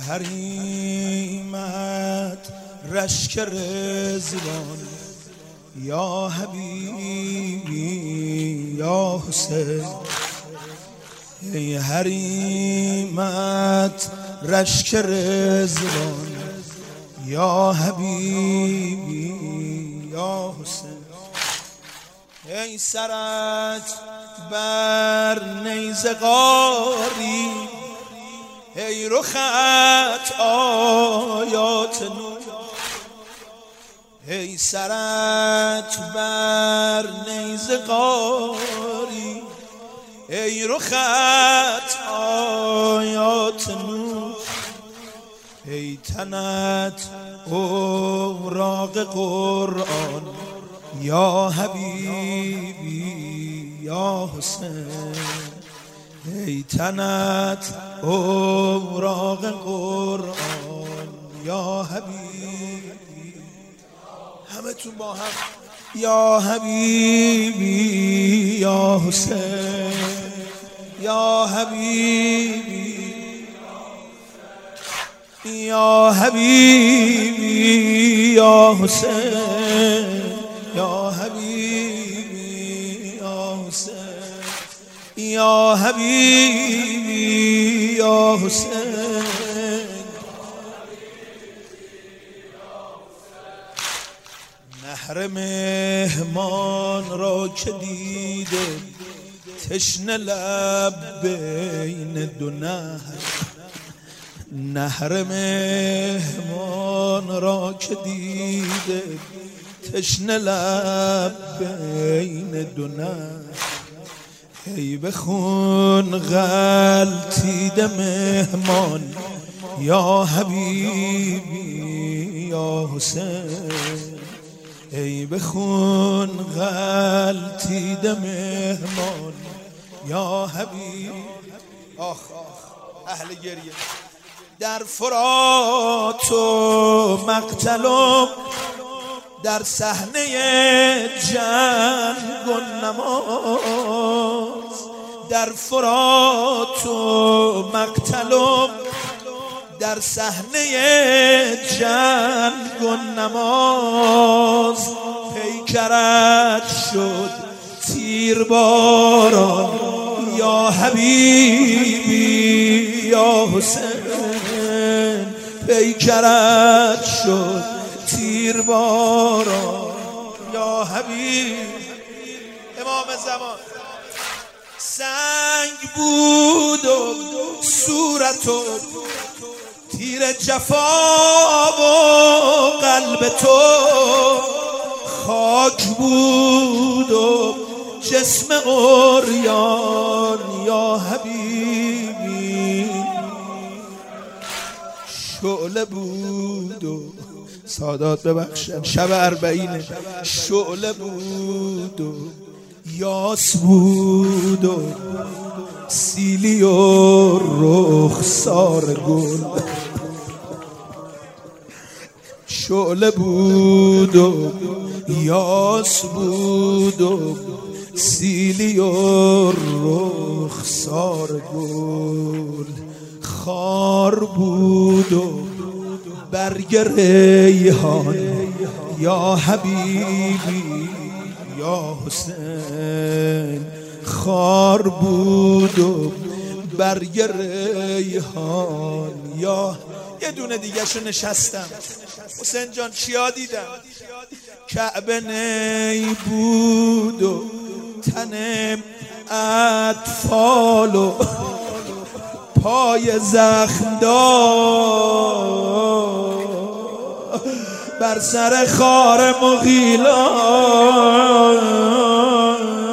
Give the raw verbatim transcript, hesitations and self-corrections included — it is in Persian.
حریمت رشک رضوان یا حبیبی یا حسین. ای حریمت رشک رضوان یا حبیبی یا حسین. ای سرت بر نیزه قاری، ای رخت آیات نور. ای سرت بر نیزه قاری، ای رخت آیات نور. ای تنت اوراق قرآن یا حبیبی یا حسین. ای تنت اوراق قرآن یا حبیبی. همه تون با هم یا حبیبی یا حسین یا حبیبی یا حبیبی یا حسین یا حبیبی یا حسین یا حبیبی یا حسین. نهر مهمان را که دیده تشنه لب بین دو نهر. نهر مهمان را که دیده تشنه لب بین دو نهر. ای به خون غلطیده مهمان یا حبیبی یا حسین. ای به خون غلطیده مهمان یا حبیب. آخ آخ اهل گریه. در فرات و مقتلم، در صحنه جنگ و نماز. در فرات و مقتلم، در صحنه جنگ و نماز. پیکرت شد تیرباران یا حبیبی یا حسین. پیکرت شد تیرباران یا حبیب. امام زمان سنگ بود و صورت و تیر جفا و قلب تو خاک بود و جسم عریان یا حبیبی. شعله بود و سادات ببخشن شب اربعینه. شعله بود و یاس بود و سیلی و رخسار گل. شعله بود و یاس بود و سیلی و رخسار گل. خار بود و برگ ریحان یا حبیبی یا حسین. خار بود و برگ ریحان یا. یه دونه دیگه شو نشستم حسین جان چیا دیدم؟ کعبه نی بود و تن اطفال و پای زخم دار بر سر خار مغیلان.